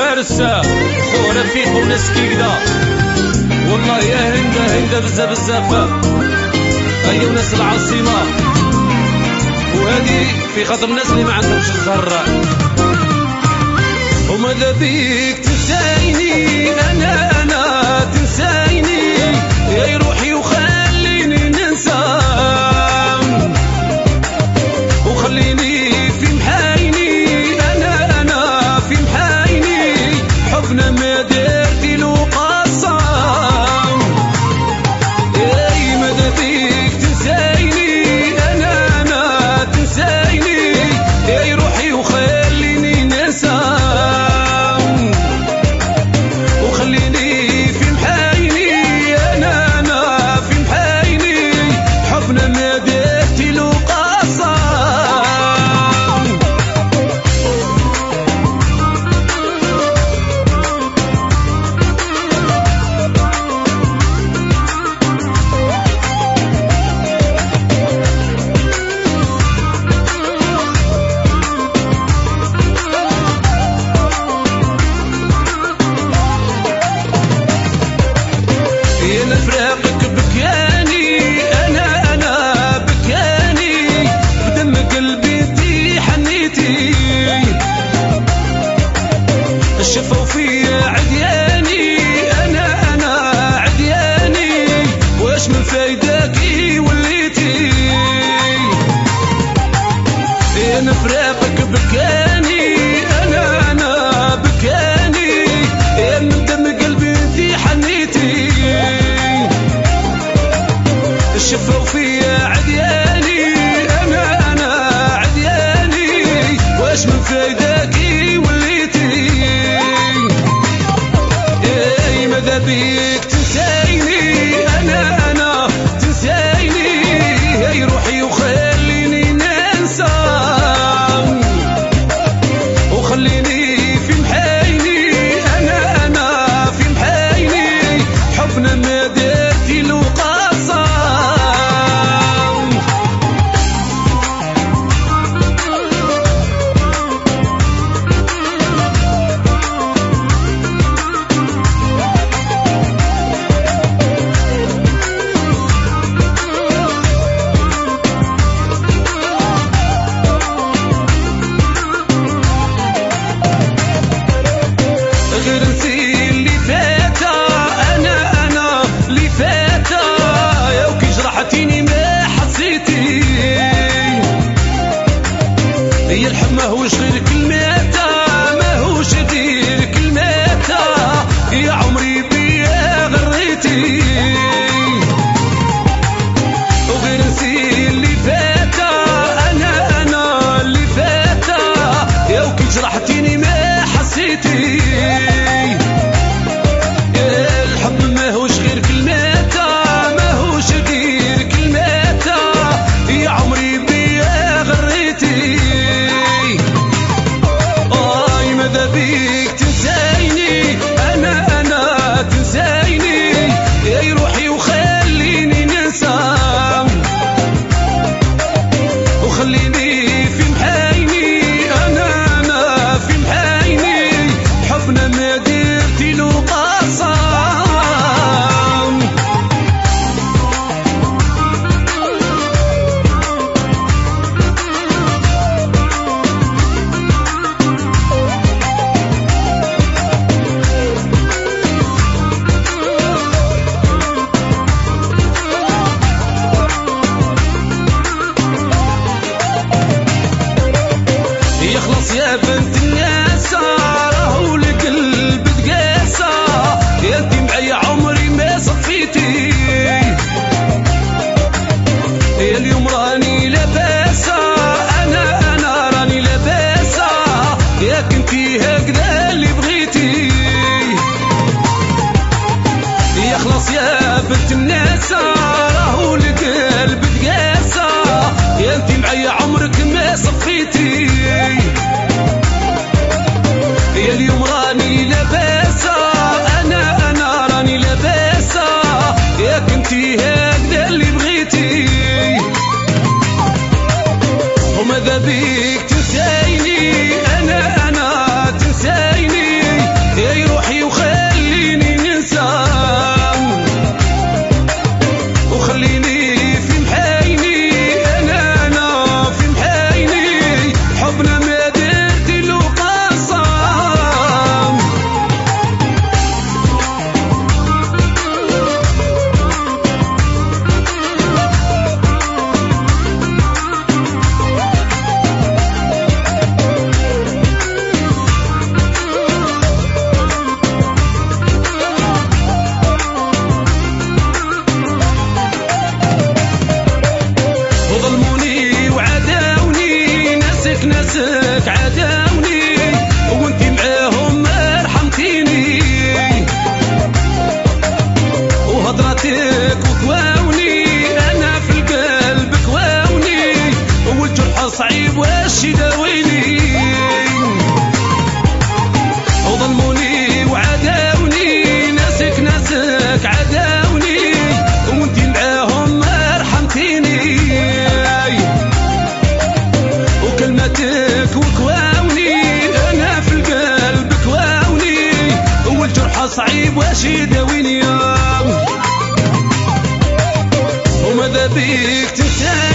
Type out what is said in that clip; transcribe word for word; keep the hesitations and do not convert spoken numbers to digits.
فارسة خورة فيق وناس كيدا والله يا هندا هندا بزاف بزاف هيا وناس العاصمة وهذه في خاطر الناس اللي ما عندهمش الزهرة. وماذا بيك تنسايني انا انا تنسايني يا روحي وخليني ننسى وخليني في محايني انا انا في محايني حبنا ما درتي له قسم. اي ماذا بيك تنسايني انا انا تنسايني يا روحي وخليني ننسى وخليني في محايني انا انا في محايني حبنا ما درتي له قسم. انا فراقك بكاني انا انا بكاني بدم قلبي انتي حنيتي الشفا وفيا عدياني انا انا عدياني واش من فايداكي وليتي. انا فراقك بكاني انا انا بكاني من دم قلبي انتي حنيتي الشفا وفيا عدياني انا انا عدياني واش من فايداكي وليتي. اي ماذا بيك تنسايني انا انا تنسايني هي روحي وخليني ننسى وخليني في محايني انا انا في محايني حبنا ما درتي له قسم. غير نسي اللي فاتا انا انا اللي فاتا يا وكي جرحتيني ما حسيتي هي الحب ماهوش غير كلماتا ماهوش غير كلماتا يا عمري بيا غريتي. وغير نسي اللي فاتا انا انا اللي فاتا يا وكي جرحتيني ما حسيتي الحب ماهوش غير كلماتا ماهوش غير كلماتا يا عمري بيا غريتي. اي ماذا بيك تنسايني انا انا تنسايني يا روحي وخليني ننسى وخليني في محايني انا انا في محايني حبنا ما درتي له قسم. يخلص يا بنت الناس راهو القلب تقاسى يا انتي معايا عمري ما صفيتي يا اليوم راني لاباسة انا انا راني لاباسة يا كنتي هكذا اللي بغيتي. يخلص يا بنت الناس راهو القلب تقاسى يا انتي معايا عمرك ما صفيتي يا اليوم راني لاباسة انا انا راني لاباسة يا كنتي هكذا اللي بغيتي. وماذا بيك تنسايني انا انا تنسايني فيك تنسى